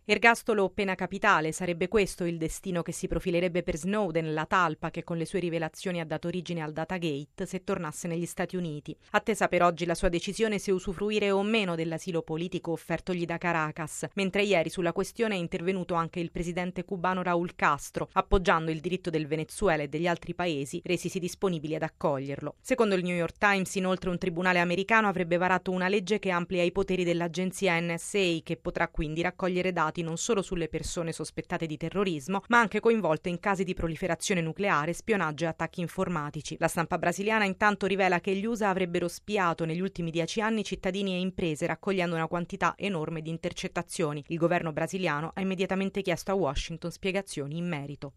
Ergastolo o pena capitale, sarebbe questo il destino che si profilerebbe per Snowden, la talpa che con le sue rivelazioni ha dato origine al Datagate, se tornasse negli Stati Uniti. Attesa per oggi la sua decisione se usufruire o meno dell'asilo politico offertogli da Caracas, mentre ieri sulla questione è intervenuto anche il presidente cubano Raúl Castro, appoggiando il diritto del Venezuela e degli altri paesi resisi disponibili ad accoglierlo. Secondo il New York Times, inoltre, un tribunale americano avrebbe varato una legge che amplia i poteri dell'agenzia NSA, che potrà quindi raccogliere dati non solo sulle persone sospettate di terrorismo, ma anche coinvolte in casi di proliferazione nucleare, spionaggio e attacchi informatici. La stampa brasiliana intanto rivela che gli USA avrebbero spiato negli ultimi 10 anni cittadini e imprese, raccogliendo una quantità enorme di intercettazioni. Il governo brasiliano ha immediatamente chiesto a Washington spiegazioni in merito.